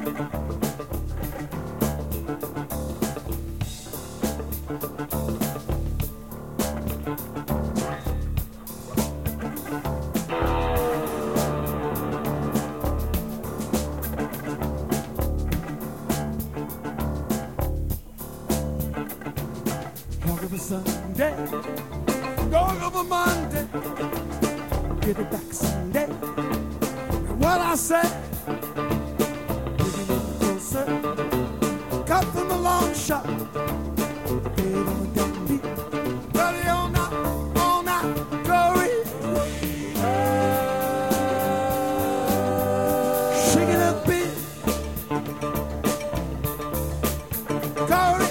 Sunday, going over Monday, get it back Sunday. And what I say, getting in closer, cut from a long shot, dead on the damn beat, ready all night, glory. Shaking a beat, glory.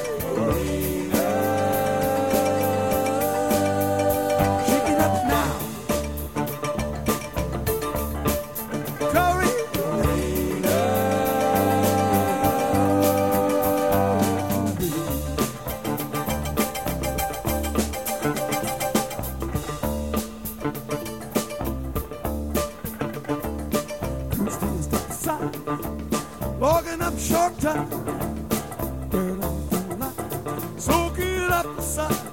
Walking up short time, burn on the light, soak it up the side.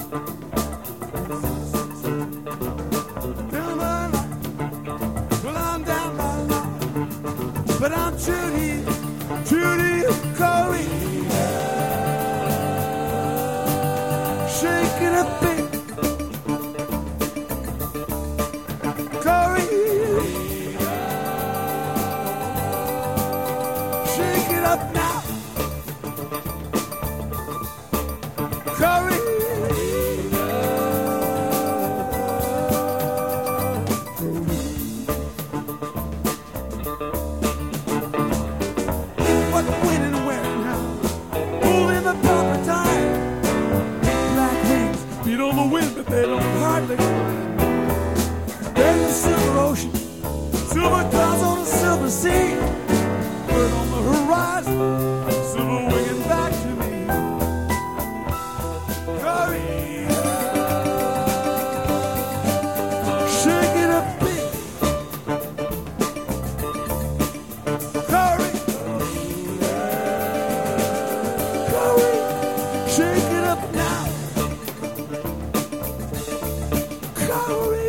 Down my life, well I'm down my life, but I'm Judy Corey, shaking a bit, Corey. Shake it up now, Corey. What when and where now? Moving the proper time. Black wings beat on the wind, but they don't hardly. There's the silver ocean, silver clouds on a silver sea. Bird on the horizon, silver winging back to me. Hurry, shake it up big. Hurry, shake it up now. Hurry.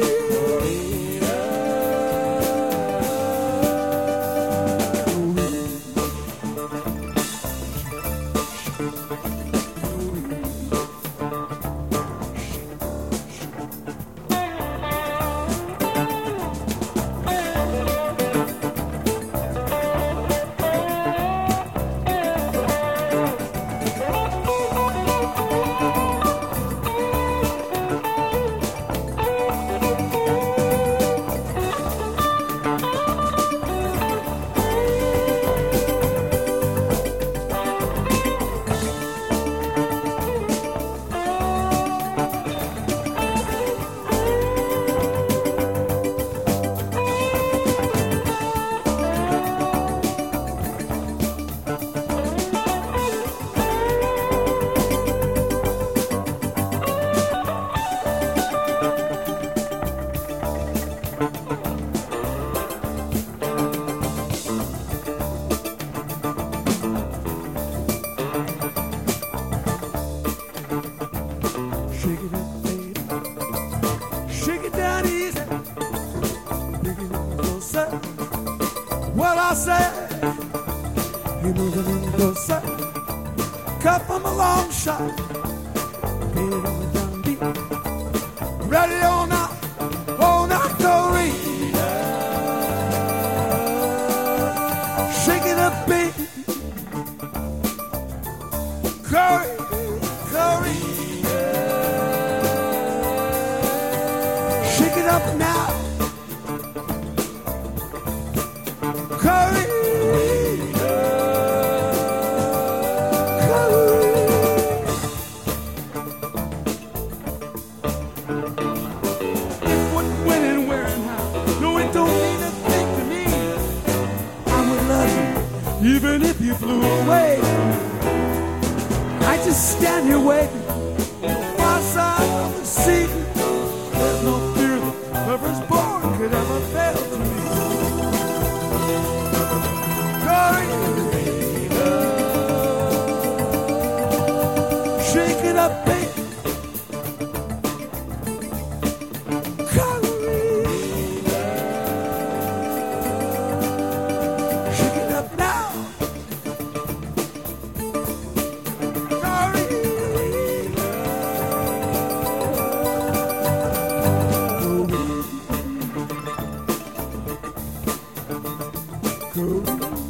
Shake it down easy, bringing it closer. What I say, you're moving in closer. Cut from a long shot, beat it on the down beat. Ready or not, Corey. Shake it up, baby. Corey. Shake it up now, Corey. What, when, and where, and how? No, it don't mean a thing to me. I would love you, even if you flew away. I just stand here waiting, far side of the sea. There's no fear that whoever's born could ever fail to me. Corey. up, baby. Shake it up now. Cool.